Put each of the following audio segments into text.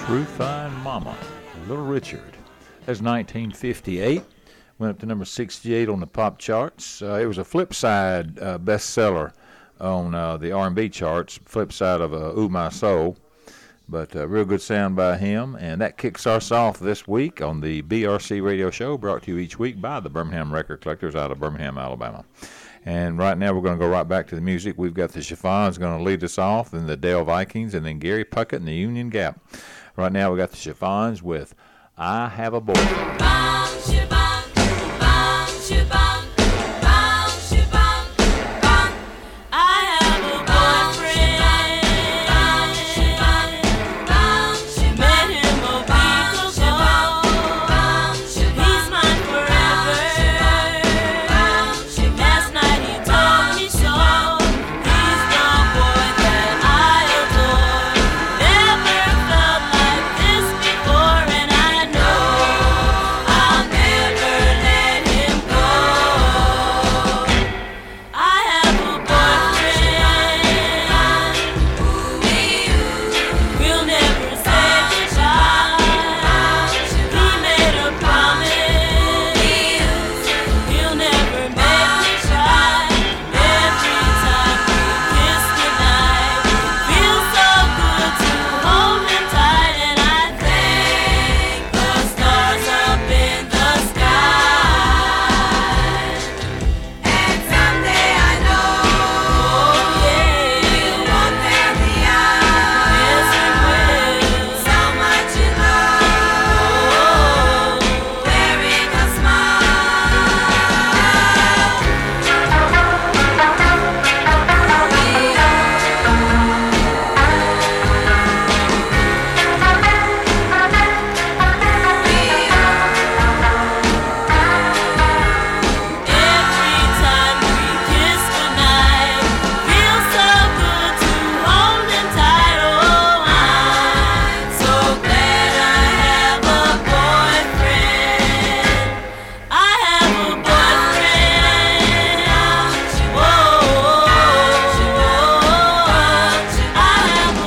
True Fine Mama, Little Richard. That's 1958. Went up to number 68 on the pop charts. It was a flip side bestseller on the R&B charts, flip side of Ooh My Soul. But real good sound by him. And that kicks us off this week on the BRC Radio Show, brought to you each week by the Birmingham Record Collectors out of Birmingham, Alabama. And right now we're going to go right back to the music. We've got the Chiffons going to lead us off, then the Dale Vikings, and then Gary Puckett and the Union Gap. Right now we got the Chiffons with I Have a Boy. Bounce your bum, bounce your bum, bounce your bum, bum. I have a boyfriend. Bounce your bum, bounce your bum. Met him a week ago. Bounce your bum, he's mine forever. Bounce your bum. Last night he told me so. He's the boy that I adore. Never felt like this before, and I know I'll never let him go. I have a boyfriend. We'll never say goodbye. He made a promise. He'll never make me cry. Every time we kiss goodnight, feels so good to hold him tight, and I thank the stars up in the sky. And someday I know, oh yeah, you won't tear me out. Yes, we will. So much in love, wearing a smile. Every time we kiss goodnight, feels so good to hold him tight. Oh, I'm so glad I have a boyfriend. I have a boyfriend. Whoa, I have a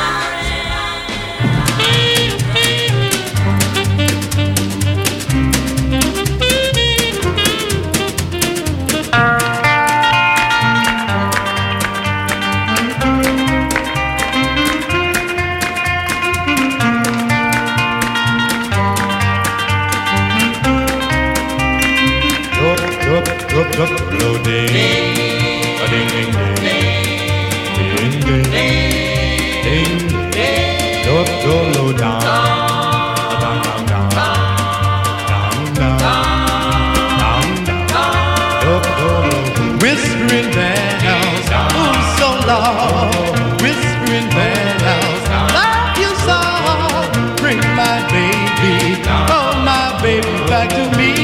Whispering bells, oh so long. Whispering bells, love you so. Bring my baby, oh my baby back to me.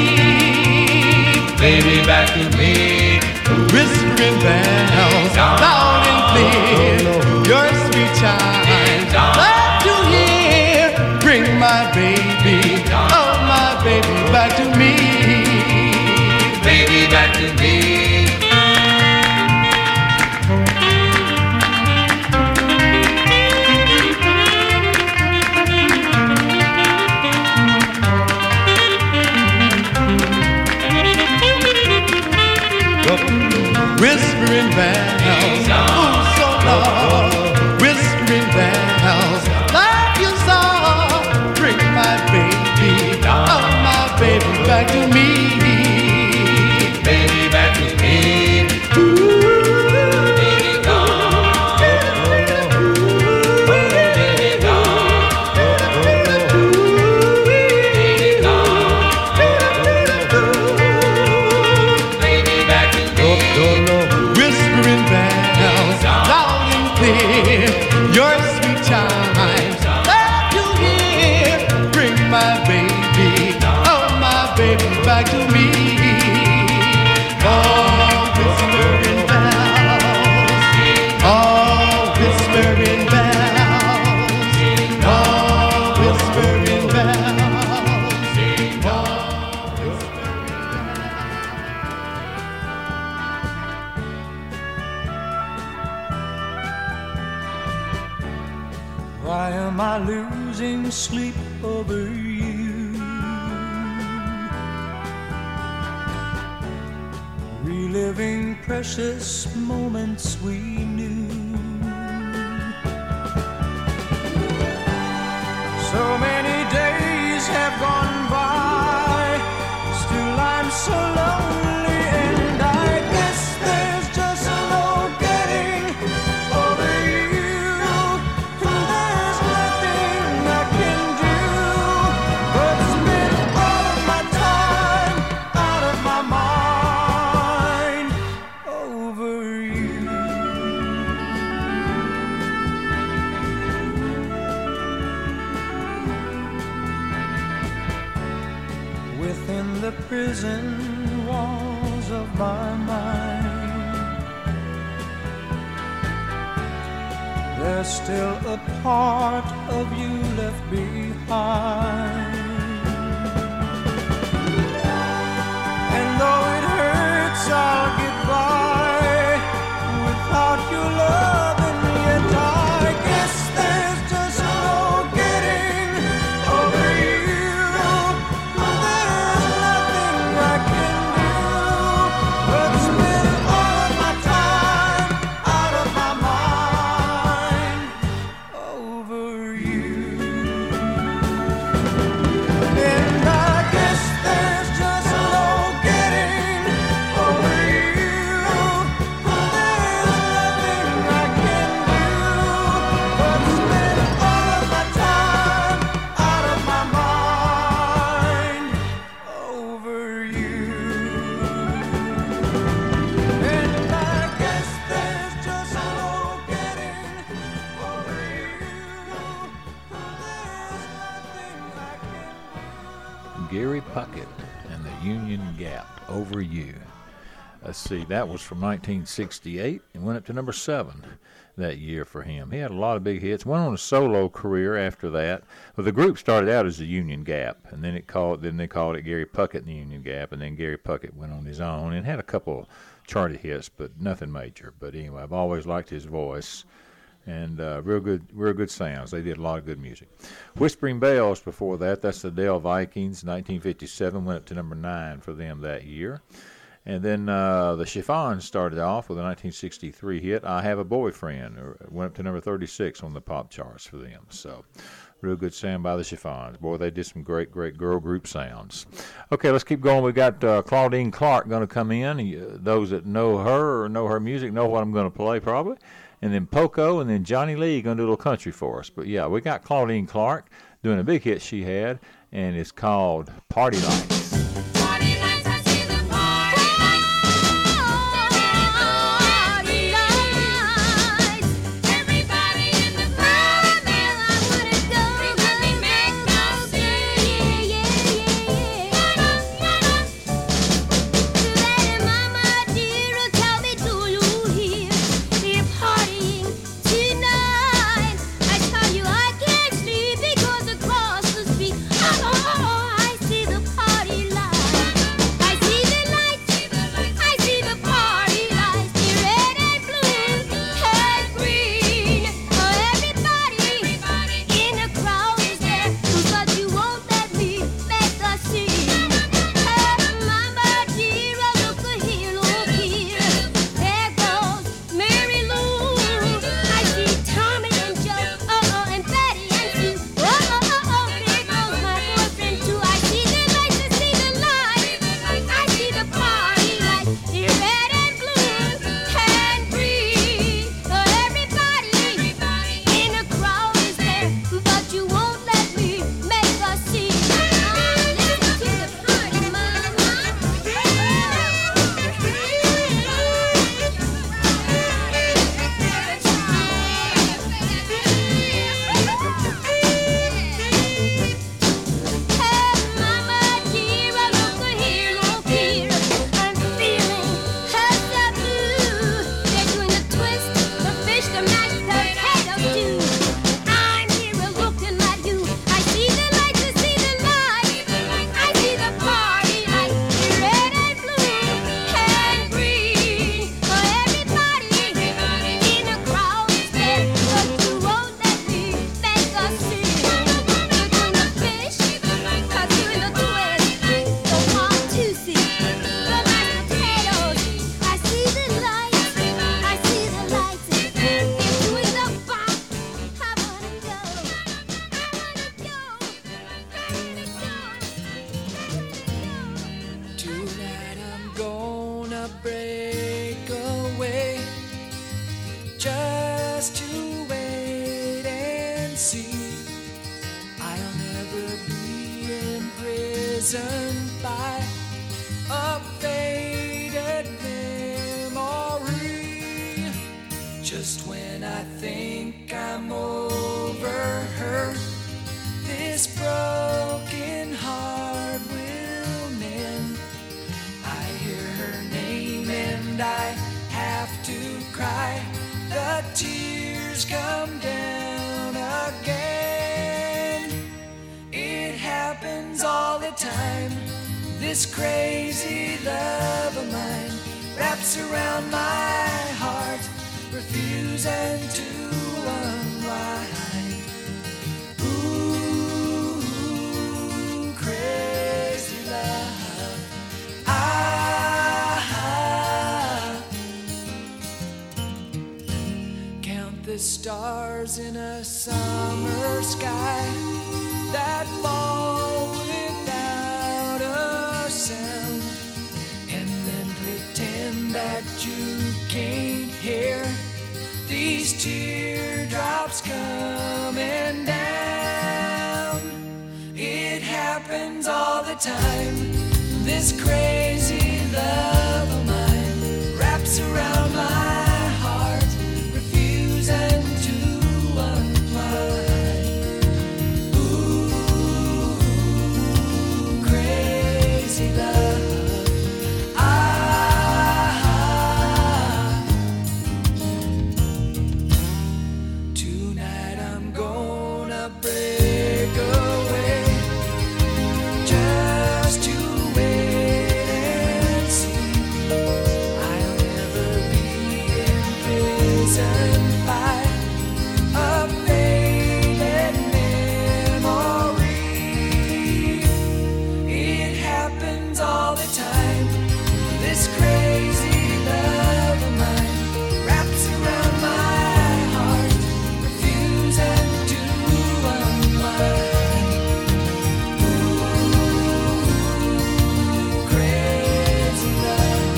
Baby back to me. Whispering bells, loud and clear. Your sweet chimes, love to hear. Bring my baby, oh my baby back to me. Baby back to me. Whispering bells, oh so long. Whispering bells, love you so. Bring my baby, oh my baby back to me. Baby back to me. Ooh, baby gone. Baby gone. Baby gone. Baby back to me. Whispering bells, loud and clear. Why am I losing sleep over you? Reliving precious moments we knew. So many days have gone by, still I'm so lonely, and I guess there's just no getting over you. And there's nothing I can do but spend all of my time out of my mind over you. Within the prison walls of my mind, there's still a part of you left behind. And though it hurts, I'll get by without your love, and yet I guess there's just no getting over you. There's nothing I can do but spend all of my time out of my mind over you. And I guess there's just no getting over you. There's nothing I can do but spend all of my time out of my mind over you. And I guess there's just no getting over you. There's nothing I can do. Gary Puckett and the Union Gap, Over You. Let's see, that was from 1968 and went up to number 7 that year for him. He had a lot of big hits. Went on a solo career after that. Well, the group started out as the Union Gap, and then they called it Gary Puckett and the Union Gap, and then Gary Puckett went on his own and had a couple charted hits, but nothing major. But anyway, I've always liked his voice. And real good sounds. They did a lot of good music. Whispering Bells before that, that's the Dale Vikings, 1957, went up to number 9 for them that year. And then the Chiffons started off with a 1963 hit, I Have a Boyfriend, went up to number 36 on the pop charts for them. So real good sound by the Chiffons. Boy, they did some great girl group sounds. Okay, let's keep going. We got Claudine Clark going to come in. Those that know her or know her music know what I'm going to play probably. And then Poco and then Johnny Lee going to do a little country for us. But yeah, we got Claudine Clark doing a big hit she had, and it's called Party Lights. Party lights, I see the party lights. Everybody in the crowd, man, I wanna go. Let me make no scene. Daddy, Mama, dear, tell me, do you hear? We're partying tonight. I tell you, I can't sleep because across the street, I see the party Just when I think I'm over her, this broken heart will mend. I hear her name and I have to cry. The tears come down again. It happens all the time. This crazy love of mine wraps around my heart, refusing to unwind. Ooh, crazy love. Count the stars in a summer sky that fall without a sound, and then pretend that you can't hear these teardrops coming down. It happens all the time. This crazy love of mine wraps around my heart, refusing to unwind. Ooh, crazy love. Tonight I'm gonna break away just to wait and see. I'll never be imprisoned by a faded memory. It happens all the time. This crazy love of mine wraps around my heart, refusing to unwind. Ooh, crazy love.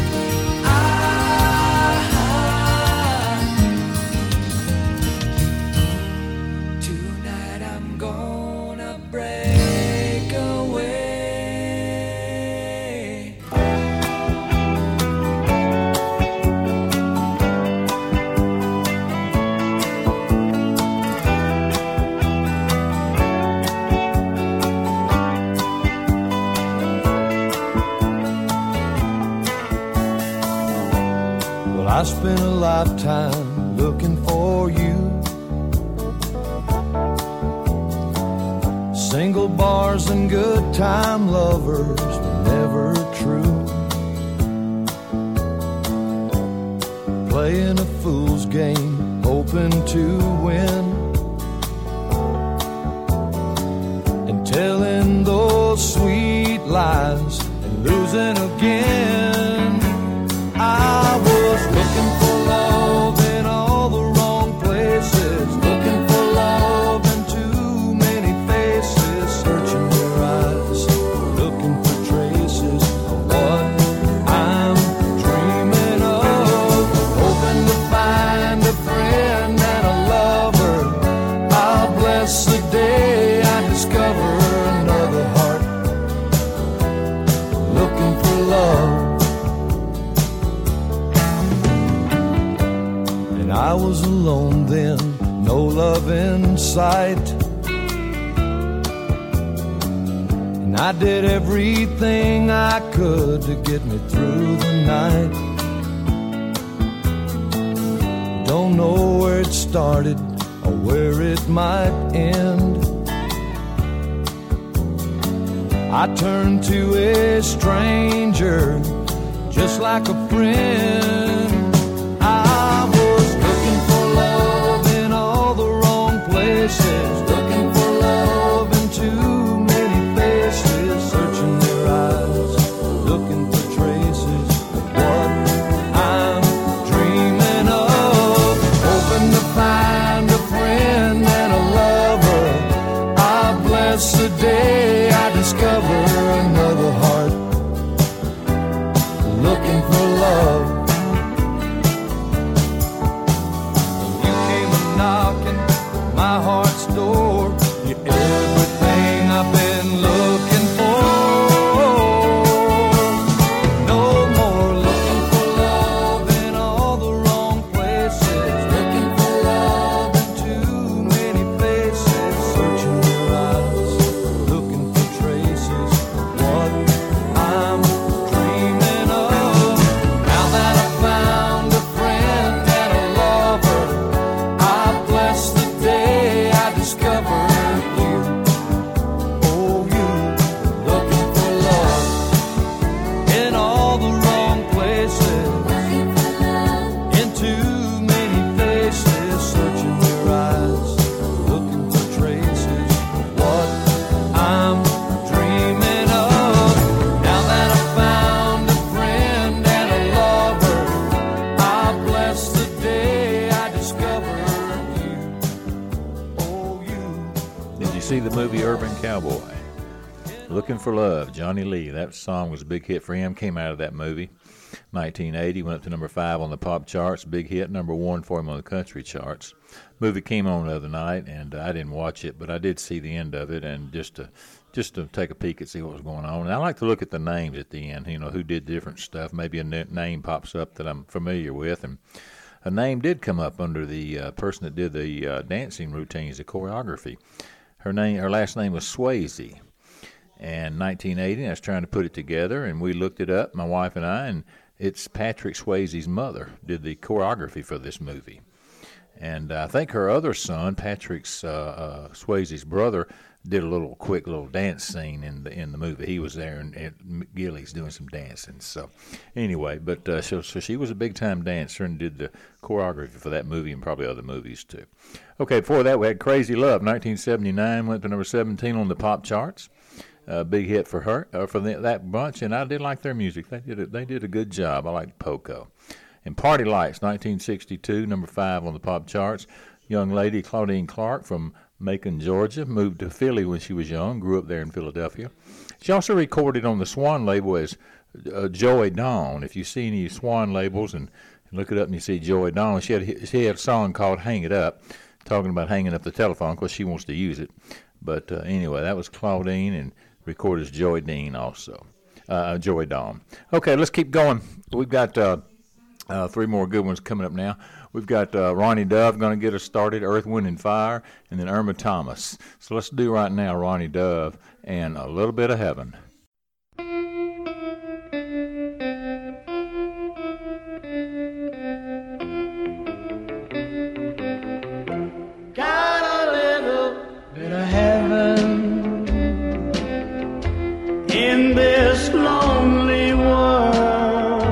Tonight I'm gonna break away. Well, I spent a lifetime looking for you. Single bars and good time lovers were never true. Playing a fool's game, hoping to win, and telling those sweet lies and losing again. I was looking for love in all the wrong places, looking for love in too many faces, searching your eyes, looking for traces of what I'm dreaming of, hoping to find a friend and a lover. I'll bless the day I discover another heart looking for love. I was alone then, no love in sight, and I did everything I could to get me through the night. Don't know where it started or where it might end. I turned to a stranger just like a friend. I was looking for love in all the wrong places, looking for love in too many faces, searching their eyes, looking for traces of what I'm dreaming of, hoping to find a friend and a lover. I bless the day I discover another heart looking for love. see the movie Urban Cowboy. Looking for Love, Johnny Lee. That song was a big hit for him. Came out of that movie. 1980, went up to number 5 on the pop charts. Big hit, number 1 for him on the country charts. Movie came on the other night, and I didn't watch it, but I did see the end of it, and just to take a peek and see what was going on. And I like to look at the names at the end, who did different stuff. Maybe a name pops up that I'm familiar with, and a name did come up under the person that did the dancing routines, the choreography. Her last name was Swayze. And 1980, I was trying to put it together, and we looked it up, my wife and I, and it's Patrick Swayze's mother did the choreography for this movie. And I think her other son, Patrick's Swayze's brother, did a quick little dance scene in the movie. He was there, and Gillies doing some dancing. So anyway, but so she was a big time dancer and did the choreography for that movie and probably other movies too. Okay, before that we had Crazy Love, 1979, went to number 17 on the pop charts. Big hit for her, for that bunch, and I did like their music. They did a good job. I liked Poco. And Party Lights, 1962, number 5 on the pop charts. Young lady Claudine Clark from Macon, Georgia, moved to Philly when she was young, grew up there in Philadelphia. She also recorded on the Swan label as Joy Dawn. If you see any Swan labels and look it up and you see Joy Dawn, she had a song called Hang It Up, talking about hanging up the telephone because she wants to use it. But anyway, that was Claudine, and recorded as Joy Dean also. Joy Dawn. Okay, let's keep going. We've got 3 more good ones coming up now. We've got Ronnie Dove going to get us started, Earth, Wind, and Fire, and then Irma Thomas. So let's do right now Ronnie Dove and A Little Bit of Heaven. Got a little bit of heaven in this lonely world.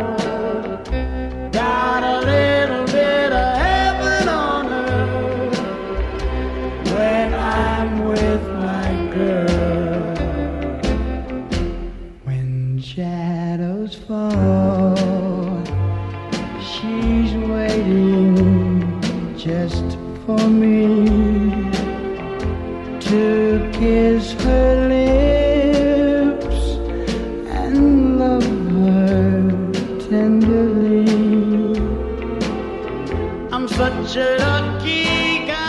Got a little bit of heaven on earth when I'm with my girl. When shadows fall, she's waiting just for me to kiss her lips and love her tenderly. I'm such a lucky guy.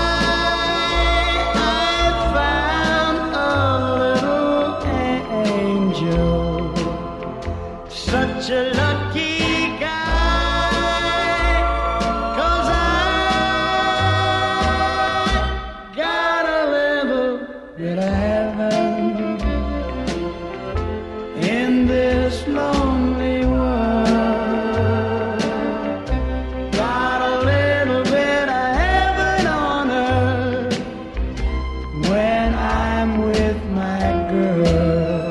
I found a little angel. Such a lucky guy. 'Cause I got a little bit of heaven in this lonely world. Got a little bit of heaven on earth when I'm with my girl.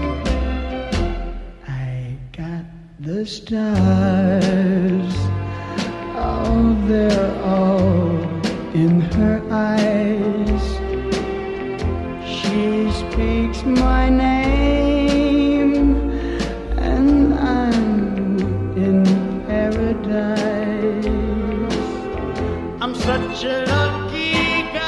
I got the stars, oh, they're all in her eyes. She speaks my name, and I'm in paradise. I'm such a lucky guy.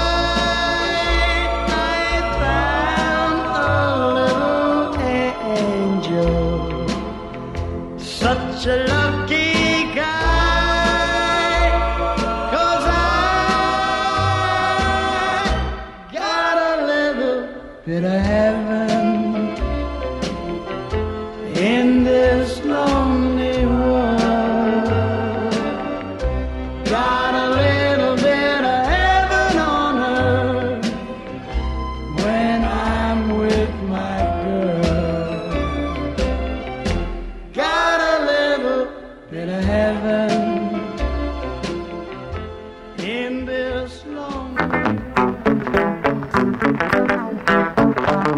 I found a little angel. Such a lucky guy. 'Cause I got a little bit of heaven in this lonely world. Got a little bit of heaven on earth when I'm with my girl. Got a little bit of heaven in this lonely.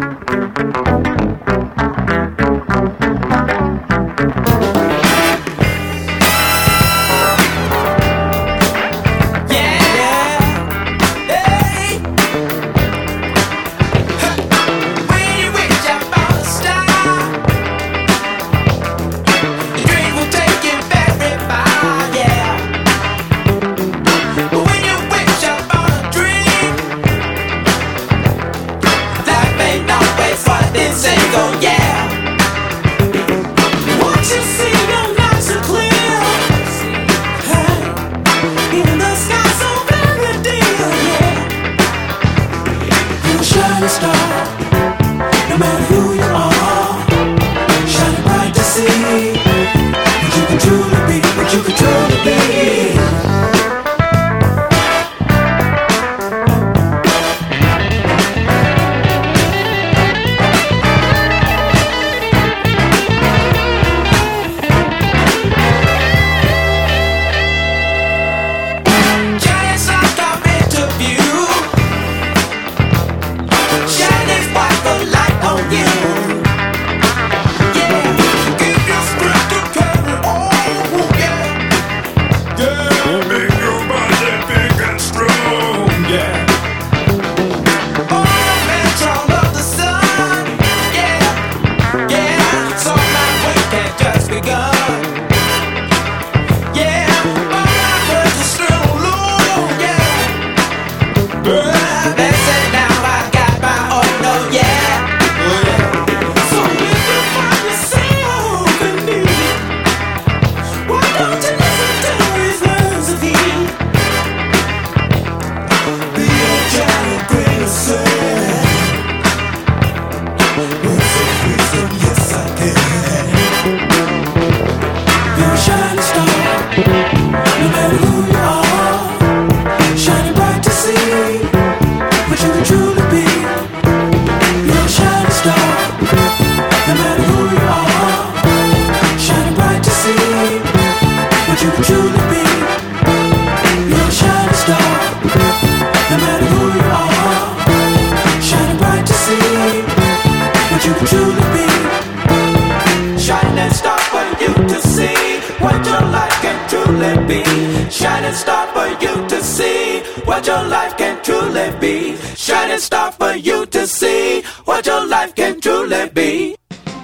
be. Shining star for you to see what your life can truly be. Shining star for you to see what your life can truly be.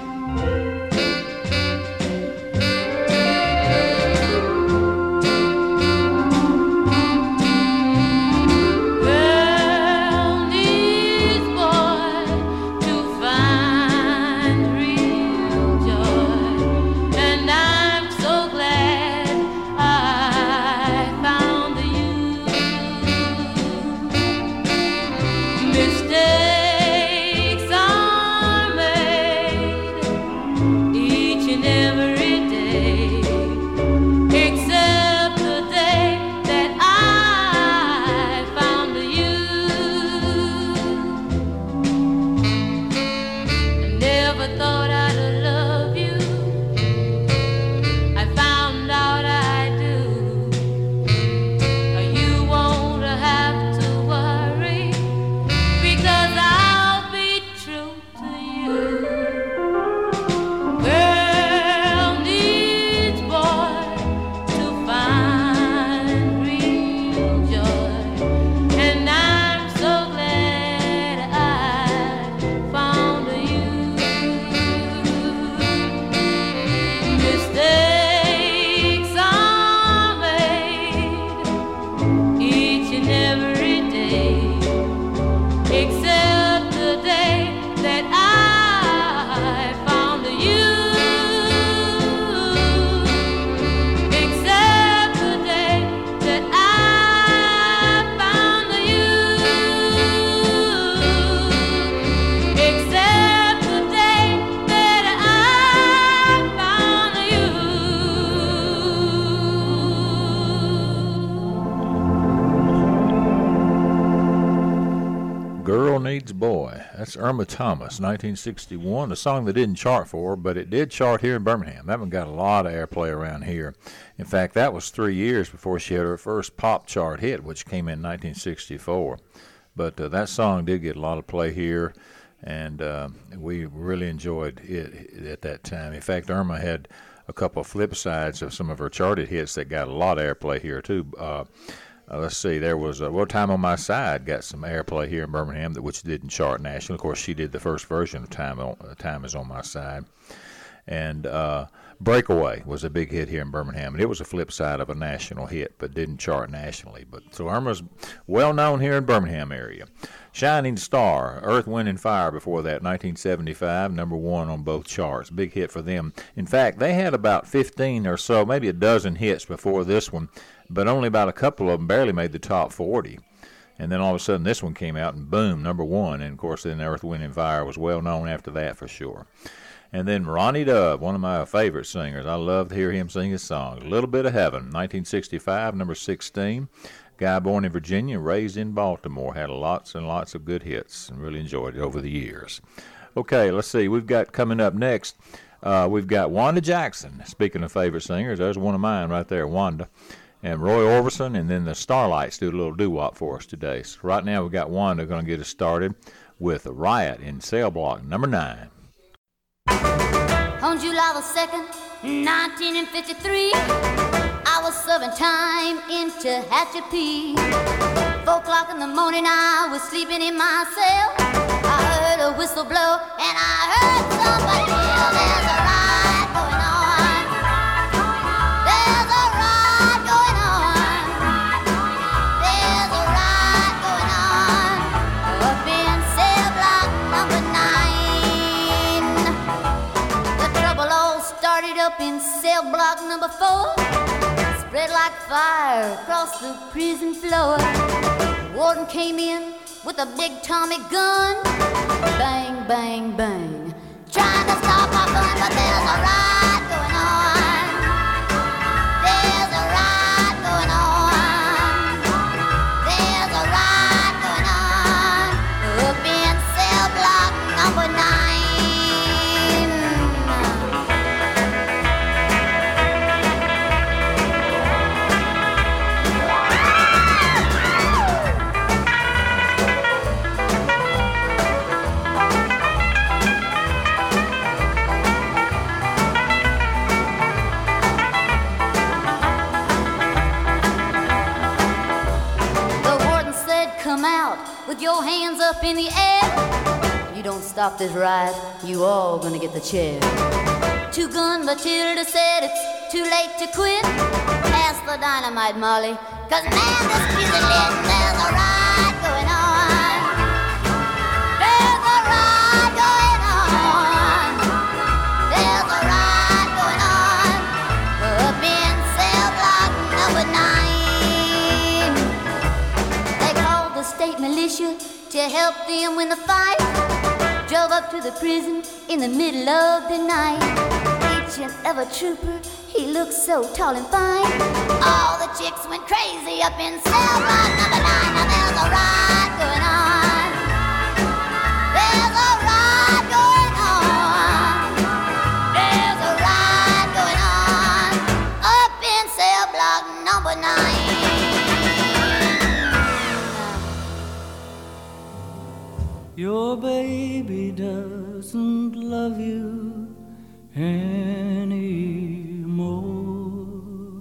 Girl needs boy to find real joy, and I'm so glad I found you. Mistakes are made each and every day, except the day that I found you. I never thought I'd love you. I found out I do. You won't have to worry, because I'll be true to you. Girl needs boy to find real joy, and I'm so glad I found you. Mistakes are made each and every day, except the day that I found you. Except the day that I found you. Except the day that I found you. Girl Needs Boy. That's Irma Thomas, 1961. A song that didn't chart for her, but it did chart here in Birmingham. That one got a lot of airplay around here. In fact, that was 3 years before she had her first pop chart hit, which came in 1964. But that song did get a lot of play here, and we really enjoyed it at that time. In fact, Irma had a couple of flip sides of some of her charted hits that got a lot of airplay here, too. Let's see, there was Time on My Side got some airplay here in Birmingham, which didn't chart nationally. Of course, she did the first version of Time Is on My Side. And Breakaway was a big hit here in Birmingham, and it was a flip side of a national hit, but didn't chart nationally. But so Irma's well known here in Birmingham area. Shining Star, Earth, Wind, and Fire before that, 1975, number one on both charts. Big hit for them. In fact, they had about 15 or so, maybe a dozen hits before this one, but only about a couple of them barely made the top 40. And then all of a sudden this one came out and boom, number one. And of course then Earth, Wind, and Fire was well known after that for sure. And then Ronnie Dove, one of my favorite singers. I love to hear him sing his songs. A Little Bit of Heaven, 1965, number 16. Guy born in Virginia, raised in Baltimore. Had lots and lots of good hits and really enjoyed it over the years. Okay, let's see. We've got coming up next, we've got Wanda Jackson. Speaking of favorite singers, there's one of mine right there, Wanda. And Roy Orbison, and then the Starlights do a little doo-wop for us today. So right now we've got Wanda going to get us started with Riot in Cell Block number 9. On July the 2nd, 1953, I was serving time in Tehachapi. 4 o'clock in the morning, I was sleeping in my cell. I heard a whistle blow, and I heard somebody yell, "There's a riot going on. There's a riot going on. There's a riot going on up in cell block number 9. The trouble all started up in cell block number 4. Spread like fire across the prison floor. Warden came in with a big Tommy gun. Bang, bang, bang. Trying to stop my fun, but there's a riot going on. There's a riot going on. There's a riot going on up in cell block number 9. 'em out with your hands up in the air. You don't stop this ride, you all gonna get the chair. Two-Gun Matilda said it's too late to quit. Pass the dynamite, Molly, 'cause man, this music lit. There's a ride going on. There's a ride going on. There's a ride going on up in cell block number 9. They called the state militia to help them win the fight. Drove up to the prison in the middle of the night. Each and every trooper, he looked so tall and fine. All the chicks went crazy up in cell block number 9. Now there's a ride going on. There's a ride going on. There's a ride going on up in cell block number 9. Your baby doesn't love you anymore.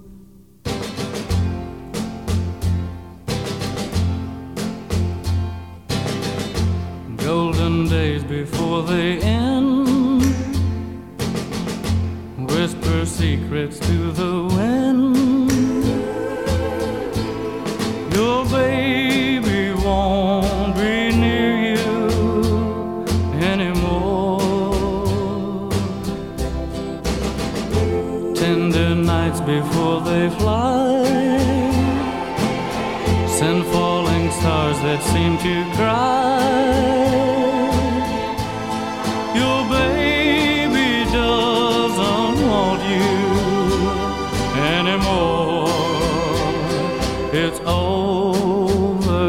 Golden days before they end, whisper secrets to the wind. Your baby won't be near you anymore. Tender nights before they fly, send falling stars that seem to cry. Your baby doesn't want you anymore. It's over.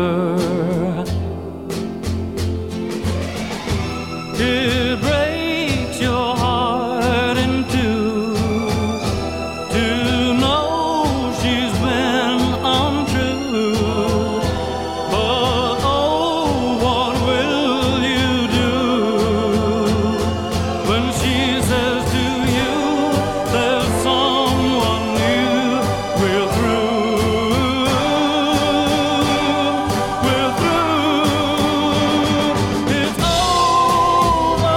It breaks your heart in two to know she's been untrue. But oh, what will you do when she says to you there's someone new? We're through. We're through. It's over.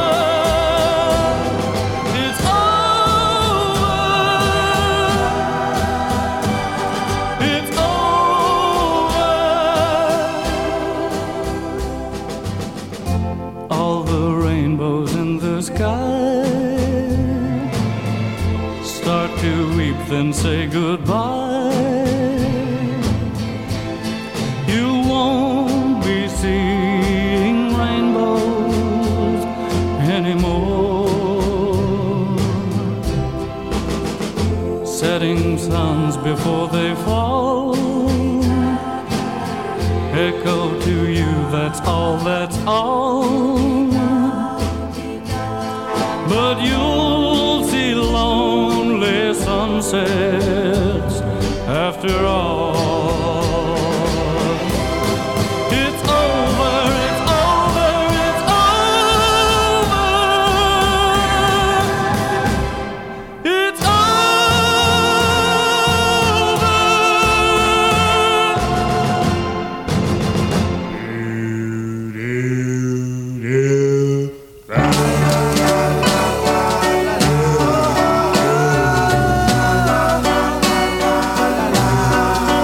It's over. It's over. All the rainbows in the sky start to weep, then say goodbye. You won't be seeing rainbows anymore. Setting suns before they fall echo to you, that's all, that's all. But you'll see lonely sunsets after all. It's over, it's over, it's over. It's over.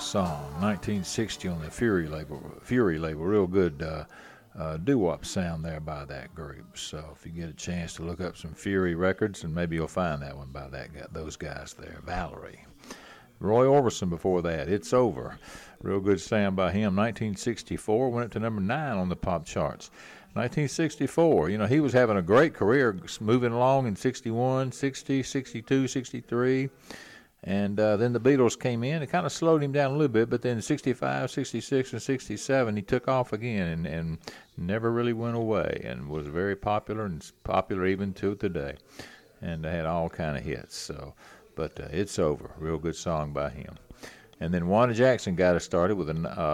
song, 1960 on the Fury label. Real good doo-wop sound there by that group. So if you get a chance to look up some Fury records, and maybe you'll find that one by those guys there. Valerie. Roy Orbison before that, It's Over. Real good sound by him. 1964, went up to number 9 on the pop charts. 1964, he was having a great career, moving along in 61, 60, 62, 63. And then the Beatles came in. It kind of slowed him down a little bit, but then 65, 66, and 67, he took off again and never really went away and was very popular and popular even to today. And had all kind of hits. So, but It's Over, real good song by him. And then Wanda Jackson got us started with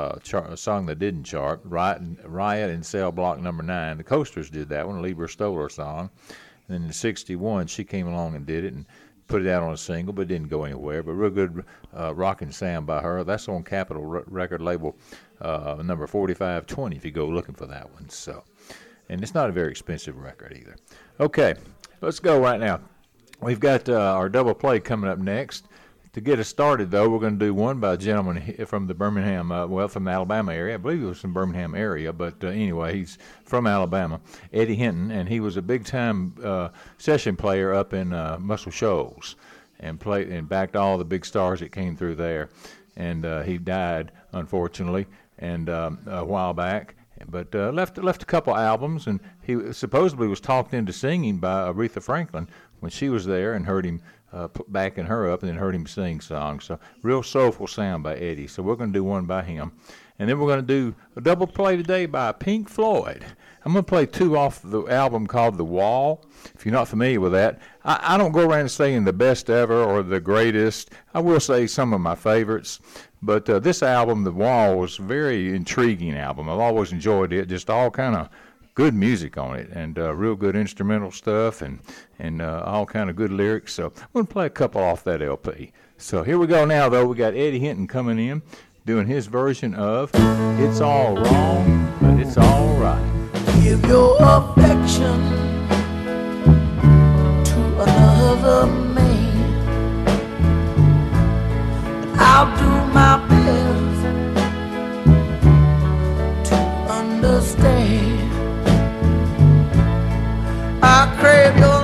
a song that didn't chart, Riot in Cell Block Number 9. The Coasters did that one, a Lieber Stoller song. And then in 61, she came along and did it and put it out on a single, but it didn't go anywhere. But real good rockin' sound by her. That's on Capitol record label number 4520 if you go looking for that one. So, and it's not a very expensive record either. Okay, let's go right now. We've got our double play coming up next. To get us started, though, we're going to do one by a gentleman from the Birmingham, from the Alabama area. I believe he was from Birmingham area, but anyway, he's from Alabama, Eddie Hinton, and he was a big-time session player up in Muscle Shoals and played and backed all the big stars that came through there. And he died, unfortunately, and a while back. But left a couple albums, and he supposedly was talked into singing by Aretha Franklin when she was there and heard him backing her up and then heard him sing songs. So real soulful sound by Eddie. So we're going to do one by him. And then we're going to do a double play today by Pink Floyd. I'm going to play two off the album called The Wall. If you're not familiar with that, I don't go around saying the best ever or the greatest. I will say some of my favorites. But this album, The Wall, was a very intriguing album. I've always enjoyed it. Just all kind of good music on it and real good instrumental stuff and all kind of good lyrics. So I'm going to play a couple off that LP. So here we go now, though. We got Eddie Hinton coming in doing his version of It's All Wrong, But It's All Right. Give your affection to another man, and I'll do my best to understand. I crave your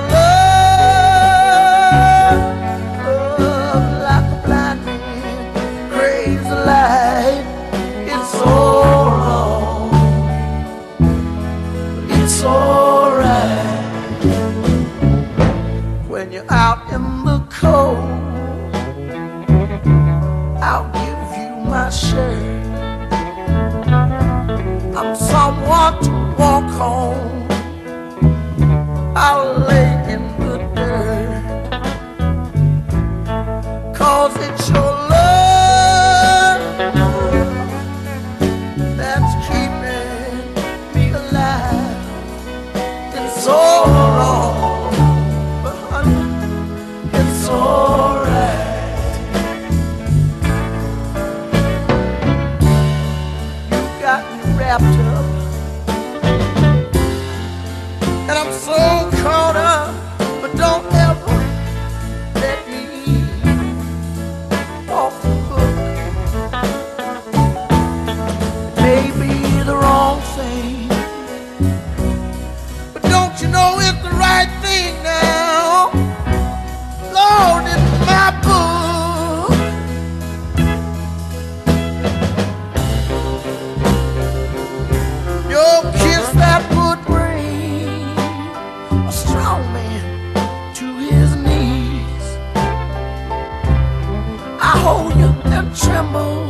love like a blind man craves the light. It's so wrong, but it's alright. When you're out in the cold, I'll give you my share. I'm someone to walk home. I'll lay in the dirt, 'cause it's your love that's keeping me alive. It's so wrong, but honey, it's alright. You got me wrapped up, and I'm so caught up, but don't ever let me off the hook. It may be the wrong thing, but don't you know it's the right thing now? Lord, it's my book. Your kiss that would bring a strong man to his knees. I hold you and tremble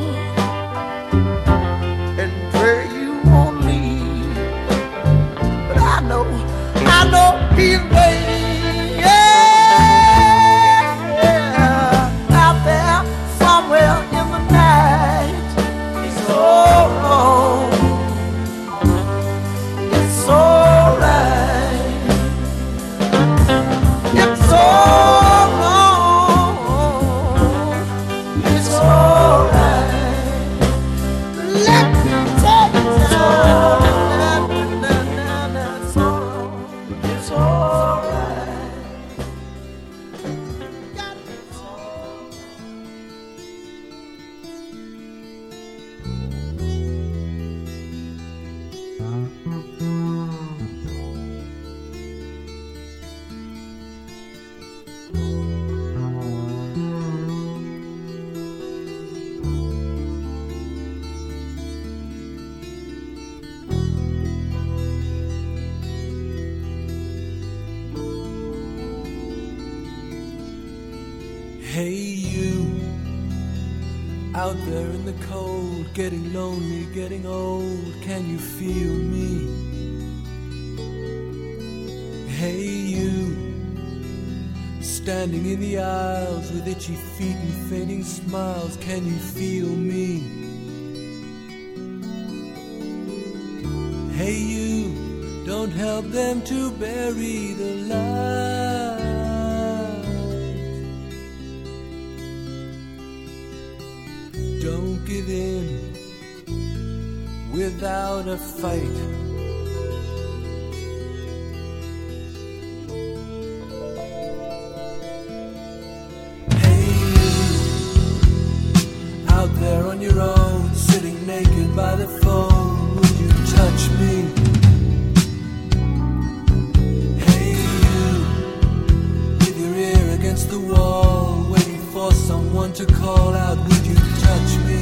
and pray you won't leave. But I know he's waiting, yeah, out there somewhere in the night. He's so wrong, it's alright. It's all wrong, it's alright. Let me tell you, it's all wrong, it's alright. Hey you, out there in the cold, getting lonely, getting old, can you feel me? Hey you, standing in the aisles with itchy feet and fading smiles, can you feel me? Hey you, don't help them to bury the light. Don't give in without a fight. Hey you, out there on your own, sitting naked by the phone, would you touch me? Hey you, with your ear against the wall, waiting for someone to call out, would you touch me?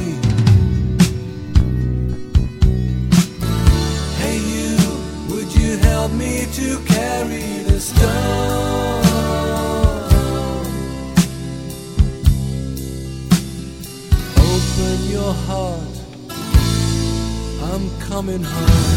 Hey you, would you help me to carry the stone? Open your heart, I'm coming home.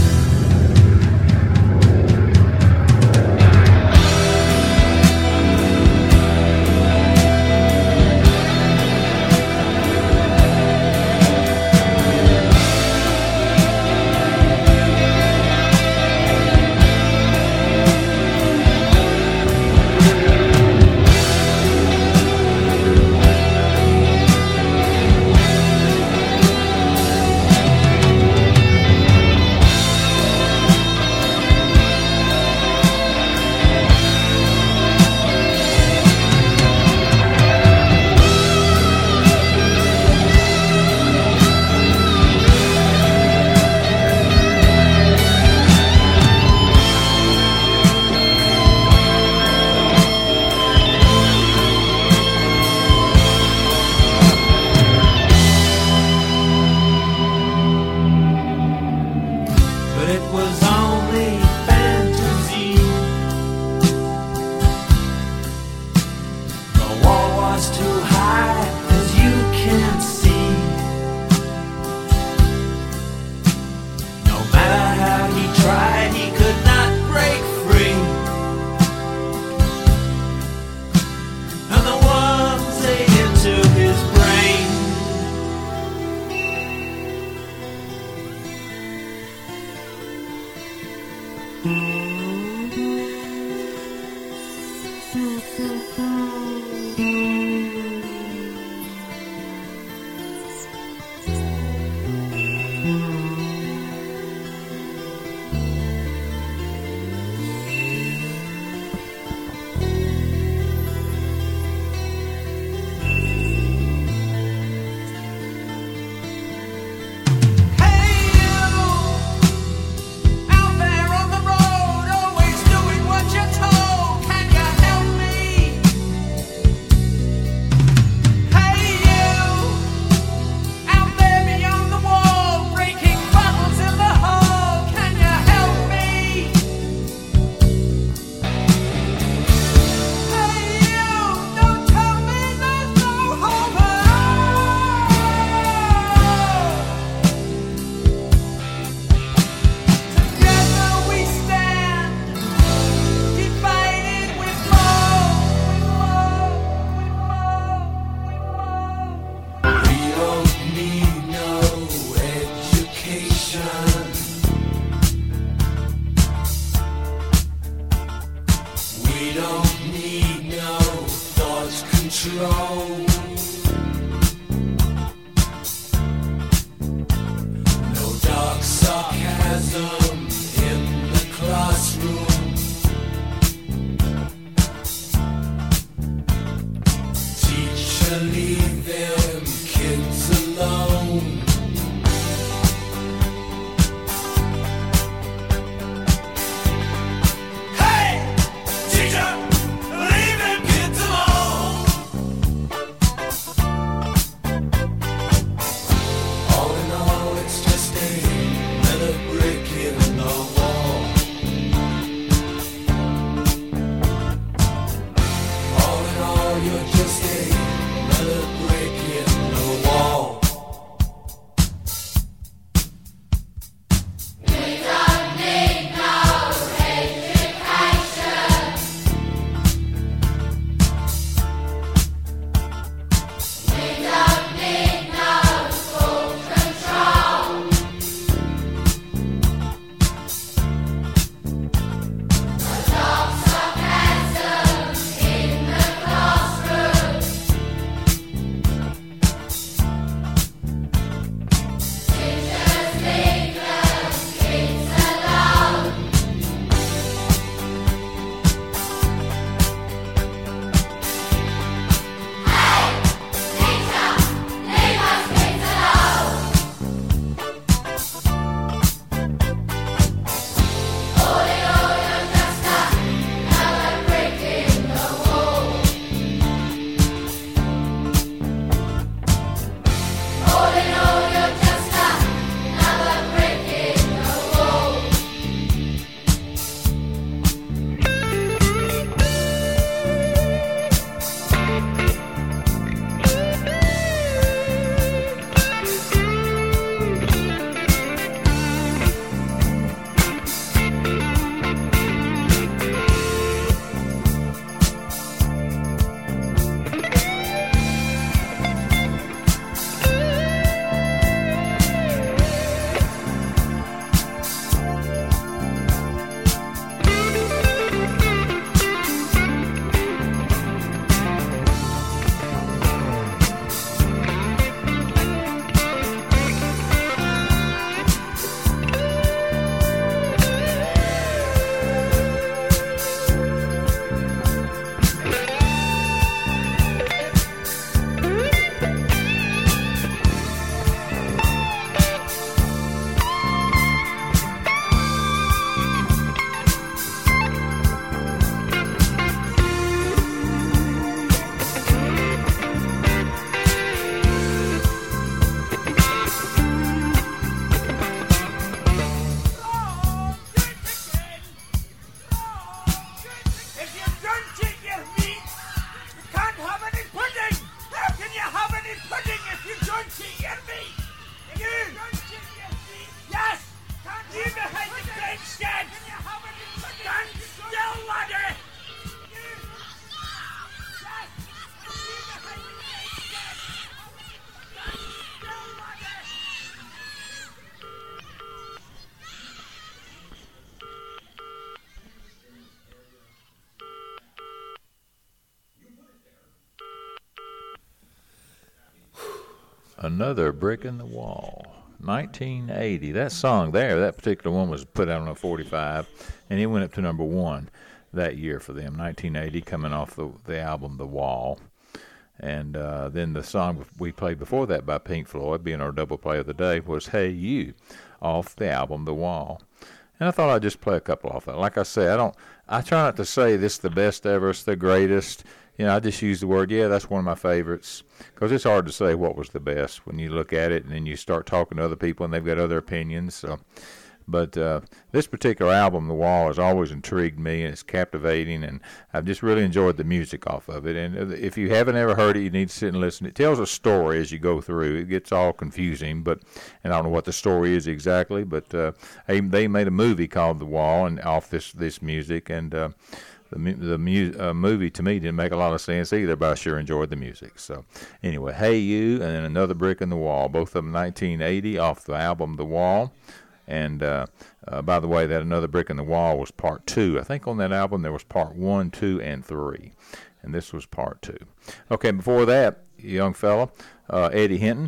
Another Brick in the Wall. 1980. That song there, that particular one was put out on a 45, and it went up to number 1 that year for them. 1980, coming off the album The Wall. And then the song we played before that by Pink Floyd, being our double play of the day, was Hey You, off the album The Wall. And I thought I'd just play a couple off that. Like I say, I try not to say this is the best ever, it's the greatest. You know, I just use the word, yeah, that's one of my favorites, because it's hard to say what was the best when you look at it and then you start talking to other people and they've got other opinions. So, but this particular album, The Wall, has always intrigued me, and it's captivating, and I've just really enjoyed the music off of it. And if you haven't ever heard it, you need to sit and listen. It tells a story as you go through. It gets all confusing, and I don't know what the story is exactly, but they made a movie called The Wall, and off this music, and the movie to me didn't make a lot of sense either, but I sure enjoyed the music. So anyway, Hey You, and then Another Brick in the Wall, both of them 1980 off the album The Wall. And by the way, that Another Brick in the Wall was part 2. I think on that album there was part 1, 2, and 3. And this was part 2. Okay, before that, young fella, Eddie Hinton,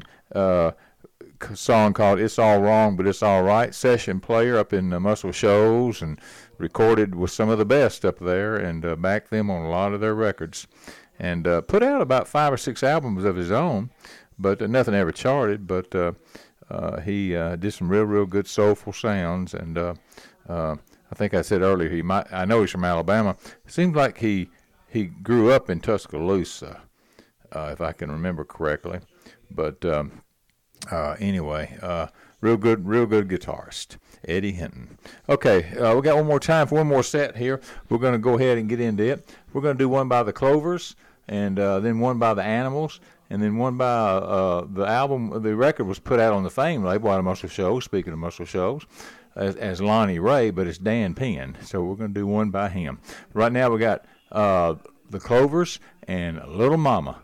song called It's All Wrong, But It's All Right, session player up in Muscle Shoals, and recorded with some of the best up there, and backed them on a lot of their records. And put out about 5 or 6 albums of his own, but nothing ever charted, but he did some real good soulful sounds, and I think I said earlier I know he's from Alabama. It seems like he grew up in Tuscaloosa, if I can remember correctly. But anyway, real good guitarist, Eddie Hinton. Okay, we got one more time for one more set here. We're going to go ahead and get into it. We're going to do one by the Clovers, and then one by the Animals, and then one by the record was put out on the Fame label out of Muscle Shoals, speaking of Muscle Shoals, as Lonnie Ray, but it's Dan Penn. So we're going to do one by him. Right now we got the Clovers and Little Mama.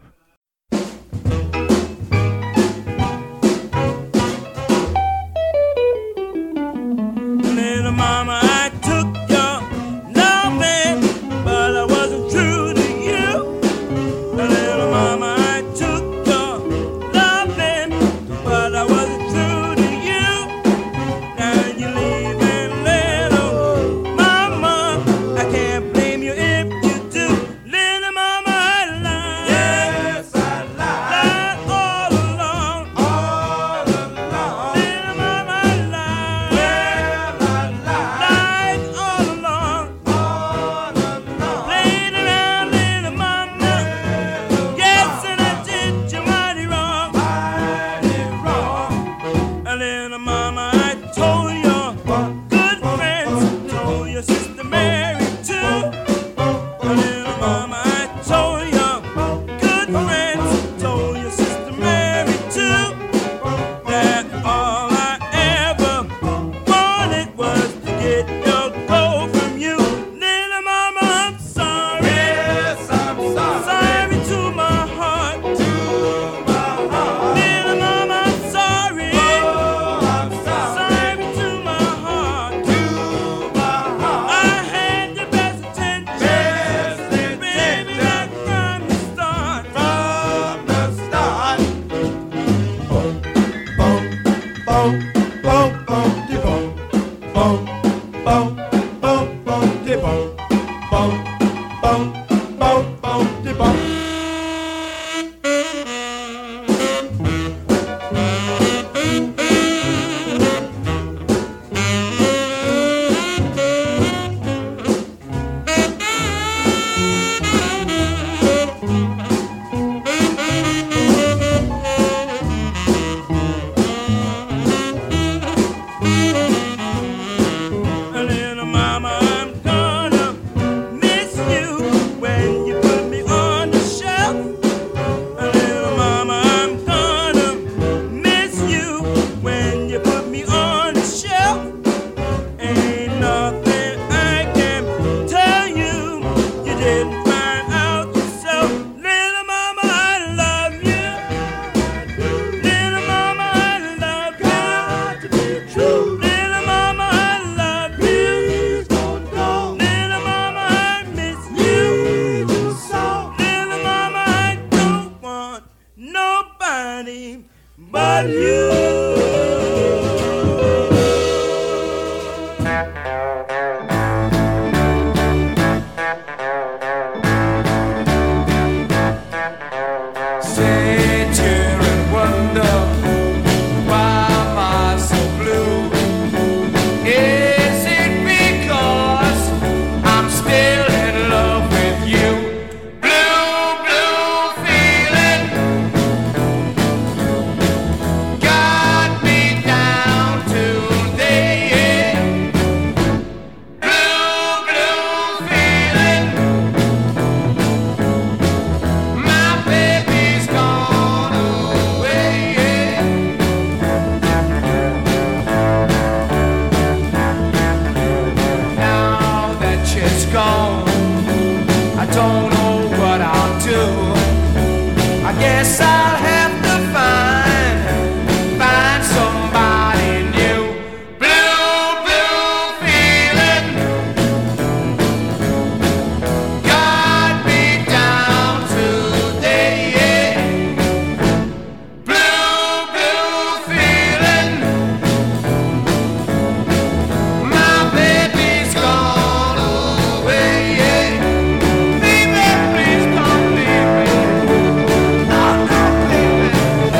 Little mama, I took your loving, but I wasn't true to you. Little mama, I took your loving, but I wasn't true to you. Now you're leaving, little mama, I can't blame you if you do. Little mama, I lied. Yes, I lied. Lied all along. All along. Little mama, I lied. Well, I lied. Lied all along. All along. Played around, little mama. Yes, and I did you mighty wrong. Mighty wrong. Little mama, I told your good friends, told your sister Mary too. Little mama, I told your good friends, told your sister Mary too, that all I ever wanted was to get your gold from you. Little mama, I'm sorry. Yes, I'm sorry. Sorry to my heart. To my heart. Little mama, I'm sorry. Oh, I'm sorry. Sorry to my heart. To my heart. I had your best intentions. Best intentions. Baby, right from the start. From the start. Boom, boom, boom, boom, de boom, boom, boom, boom, boom, de boom, boom, boom, boom, boom, de boom. Little mama, I'm gonna gone, I don't know what I'll do. I guess I'll have to find somebody new. Blue, blue feeling got me down today. Blue, blue feeling, my baby's gone away. Baby, please don't leave me. No, don't leave me.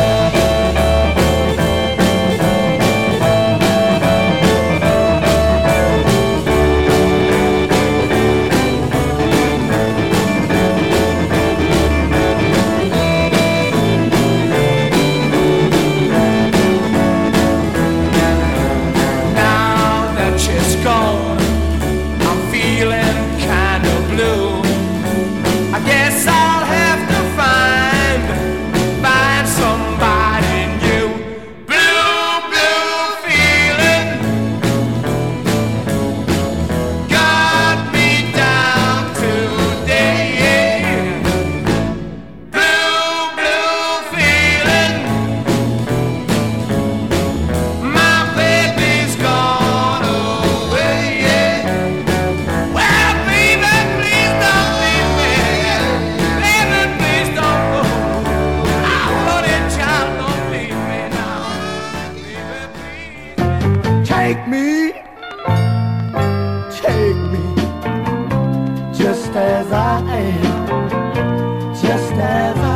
Now that she's gone, I'm feeling kind of blue. I guess I'll have to find somebody new. Blue, blue feeling got me down today. Blue, blue feeling, my baby's gone away. Well, baby, please don't leave me. Baby, please don't go. Oh, honey, child, don't leave me now. Baby, please. Take me, just as I am, just as I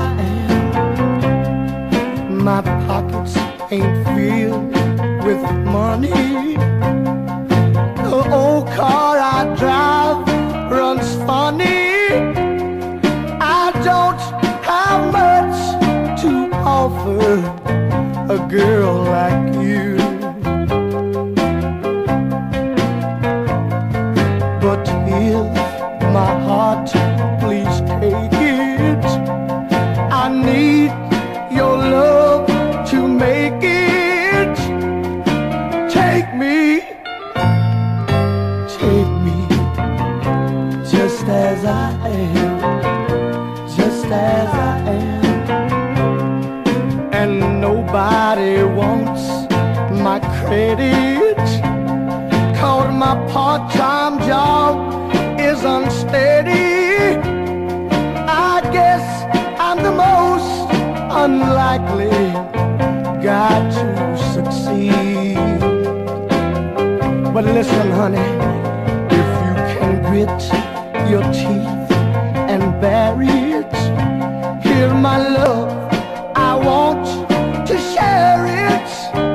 am. My pockets ain't filled with money. The old car I drive runs funny. I don't have much to offer a girl like you. But if my heart, please take it. I need your love to make it. Take me, just as I am, just as I am. And nobody wants my credit, 'cause my part-time job is unsteady. I guess I'm the most unlikely guy to succeed. But listen, honey, if you can grit your teeth and bear it, hear my love, I want to share it.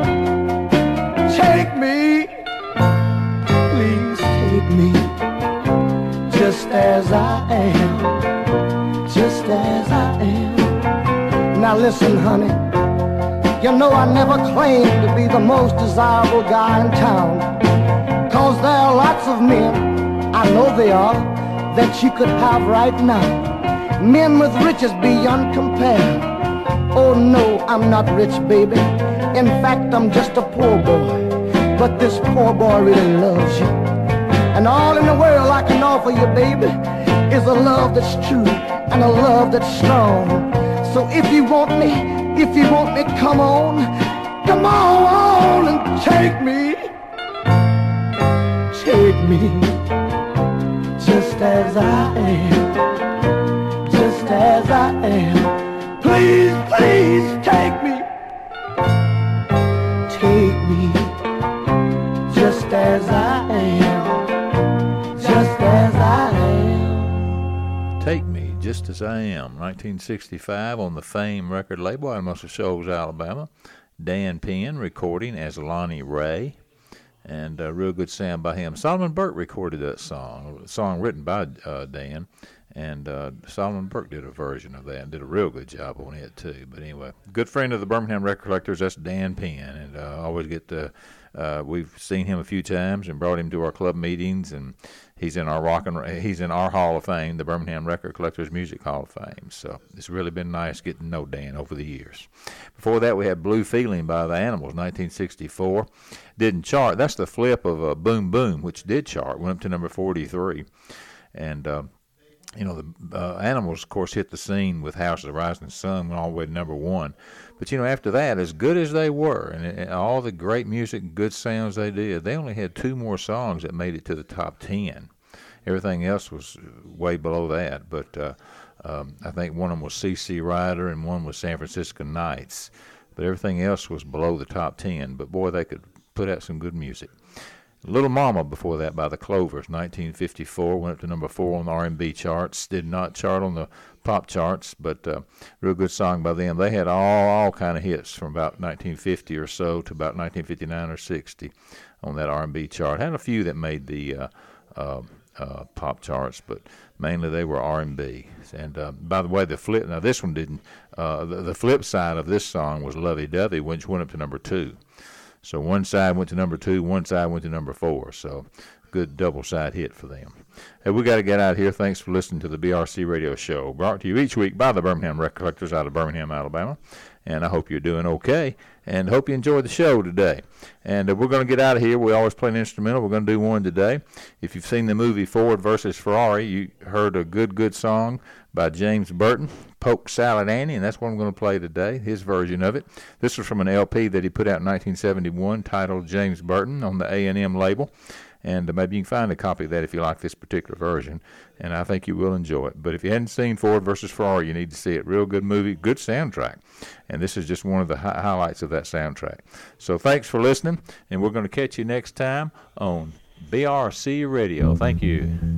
Take me, please take me, just as I am, just as I am. Now listen, honey, you know I never claimed to be the most desirable guy in town, 'cause there are lots of men, I know they are, that you could have right now. Men with riches beyond compare. Oh no, I'm not rich, baby. In fact, I'm just a poor boy. But this poor boy really loves you. And all in the world I can offer you, baby, is a love that's true and a love that's strong. So if you want me, come on and take me, just as I am, just as I am. Please, please take me, just as I am, just as I am. Take Me, Just As I Am, 1965 on the Fame record label out of Muscle Shoals, Alabama. Dan Penn recording as Lonnie Ray, and a real good sound by him. Solomon Burke recorded that song, a song written by Dan, and Solomon Burke did a version of that and did a real good job on it too. But anyway, good friend of the Birmingham Record Collectors, that's Dan Penn, and I always get to, we've seen him a few times and brought him to our club meetings, and he's in our he's in our Hall of Fame, the Birmingham Record Collectors Music Hall of Fame. So it's really been nice getting to know Dan over the years. Before that, we had Blue Feeling by the Animals, 1964. Didn't chart. That's the flip of Boom Boom, which did chart. Went up to number 43. And the Animals, of course, hit the scene with House of the Rising Sun, went all the way to number one. But, after that, as good as they were, and all the great music and good sounds they did, they only had 2 more songs that made it to the top 10. Everything else was way below that. But I think one of them was C.C. Rider and one was San Francisco Nights. But everything else was below the top 10. But, boy, they could put out some good music. Little Mama before that by the Clovers, 1954, went up to number 4 on the R&B charts. Did not chart on the pop charts, but real good song by them. They had all kind of hits from about 1950 or so to about 1959 or 60 on that R&B chart. Had a few that made the pop charts, but mainly they were R&B. And by the way, now this one didn't. The flip side of this song was Lovey Dovey, which went up to number 2. So one side went to number 2, one side went to number 4. So good double-side hit for them. Hey, we got to get out of here. Thanks for listening to the BRC Radio Show, brought to you each week by the Birmingham Record Collectors out of Birmingham, Alabama. And I hope you're doing okay, and hope you enjoyed the show today. And we're going to get out of here. We always play an instrumental. We're going to do one today. If you've seen the movie Ford versus Ferrari, you heard a good song by James Burton, Polk Salad Annie, and that's what I'm going to play today, his version of it. This was from an LP that he put out in 1971 titled James Burton on the A&M label. And maybe you can find a copy of that if you like this particular version, and I think you will enjoy it. But if you hadn't seen Ford versus Ferrari, you need to see it. Real good movie, good soundtrack. And this is just one of the highlights of that soundtrack. So thanks for listening, and we're going to catch you next time on BRC Radio. Thank you.